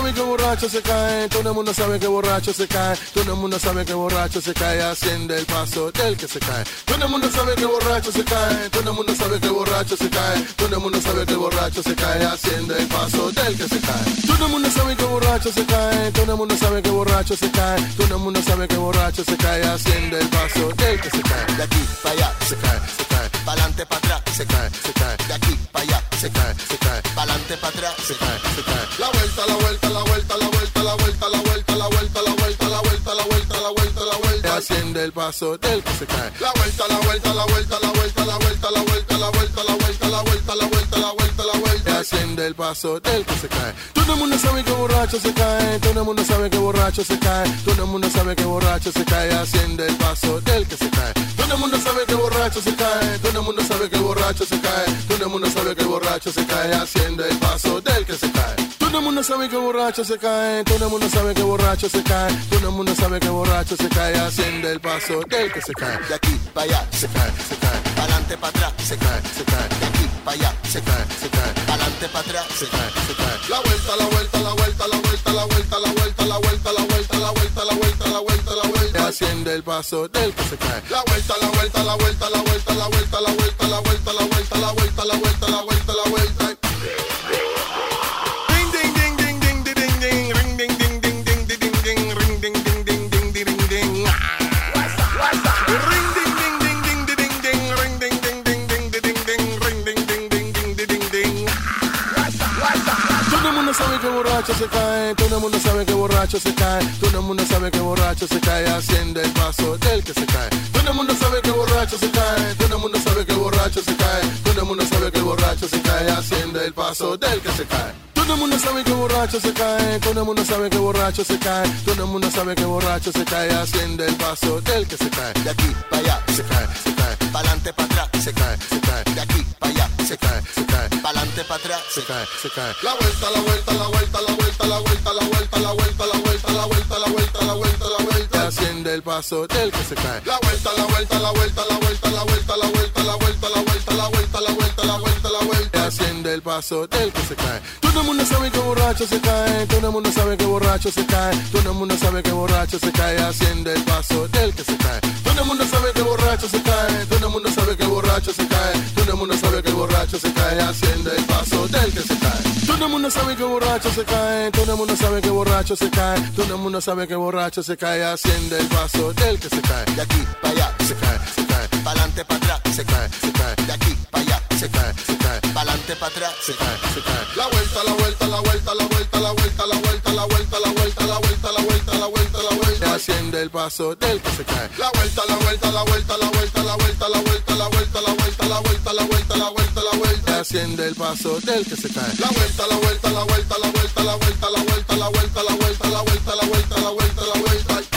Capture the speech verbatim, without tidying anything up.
sabe que borracho se cae, todo el mundo sabe que borracho se cae, todo el mundo sabe que borracho se cae haciendo el paso del que se cae. Todo el mundo sabe que borracho se cae, todo el mundo sabe que borracho se cae, todo el mundo sabe que borracho se cae haciendo el paso del que se cae. Todo el mundo sabe que borracho se cae, todo el mundo sabe que borracho se cae, todo el mundo sabe que borracho se cae haciendo el paso del que se cae. De aquí para allá se cae, se cae, pa'lante para atrás se cae, se cae, de aquí para allá se cae, se cae, pa'lante para atrás se cae, se cae. La vuelta, la vuelta, la vuelta, la vuelta, la vuelta, la vuelta, la vuelta, la vuelta, la vuelta, la vuelta, la vuelta, la vuelta, haciendo el paso del que se cae. La vuelta, la vuelta, la vuelta, la vuelta, la vuelta, la vuelta, la vuelta, la vuelta, la vuelta, la vuelta, la vuelta, la vuelta, haciendo el paso del que se cae. Todo el mundo sabe que borracho se cae, todo el mundo sabe que borracho se cae, todo el mundo sabe que borracho se cae haciendo el paso del que se cae. Todo el mundo sabe que borracho se cae, todo el mundo sabe que borracho se cae, todo el mundo sabe que borracho se cae haciendo el paso del que se cae. Todo el mundo sabe que borracho se cae, todo el mundo sabe que borracho se cae, todo el mundo sabe que borracho se cae haciendo el paso del que se cae. De aquí para allá se cae, se cae, pa'lante para atrás se cae, se cae, de aquí para allá se cae, se cae, pa'lante para atrás se cae, se cae. La vuelta, la vuelta, la vuelta, la vuelta, la vuelta, la vuelta, la vuelta, la vuelta, la vuelta, la vuelta, la vuelta, la vuelta, haciendo el paso del que se cae. La vuelta, la vuelta, la vuelta, la vuelta, la vuelta, la vuelta, la vuelta, la vuelta, la vuelta, la vuelta, la vuelta, la vuelta. Sabe que borracho se cae, todo el mundo sabe que borracho se cae, todo el mundo sabe que borracho se cae haciendo el paso del que se cae. Todo el mundo sabe que borracho se cae, todo el mundo sabe que borracho se cae, todo el mundo sabe que borracho se cae haciendo el paso del que se cae. Todo el mundo sabe que borracho se cae, todo el mundo sabe que borracho se cae, todo el mundo sabe que borracho se cae haciendo el paso del que se cae. De aquí para allá se cae, se cae, pa'lante para atrás se cae, se cae, de aquí para allá se cae, se cae, pa'lante para atrás se cae, se cae. La vuelta, la vuelta, la vuelta, la vuelta, la vuelta, la vuelta, la vuelta, la vuelta, la vuelta, la vuelta, la vuelta, la vuelta, haciendo el paso del que se cae. La vuelta, la vuelta, la vuelta, la vuelta, la vuelta, la vuelta, la vuelta, la vuelta, la vuelta, la vuelta, la vuelta, la vuelta, haciendo el paso del que se cae. Todo el mundo sabe que borracho se cae, todo el mundo sabe que borracho se cae, todo el mundo sabe que borracho se cae haciendo el paso del que se cae. Todo el mundo sabe que borracho se cae, todo el mundo sabe que borracho se cae, todo el mundo sabe que borracho se cae haciendo el paso del que se cae. Todo el mundo sabe que borracho se cae, todo el mundo sabe que borracho se cae, todo el mundo sabe que borracho se cae haciendo el paso del que se cae. De aquí para allá se cae, se cae, pa'lante para atrás se cae, se cae, de aquí para allá se cae, se cae, pa'lante para atrás se cae, se cae. La vuelta, la vuelta, la vuelta, la vuelta, la vuelta, la vuelta, la vuelta, la vuelta, la vuelta, la vuelta, la vuelta, la vuelta, haciendo el paso del que se cae. La vuelta, la vuelta, la vuelta, la vuelta, la vuelta, la vuelta, la vuelta, la vuelta, la vuelta, la vuelta, la vuelta, la vuelta, haciendo el paso del que se cae. La vuelta, la vuelta, la vuelta, la vuelta, la vuelta, la vuelta, la vuelta, la vuelta, la vuelta, la vuelta, la vuelta, la vuelta.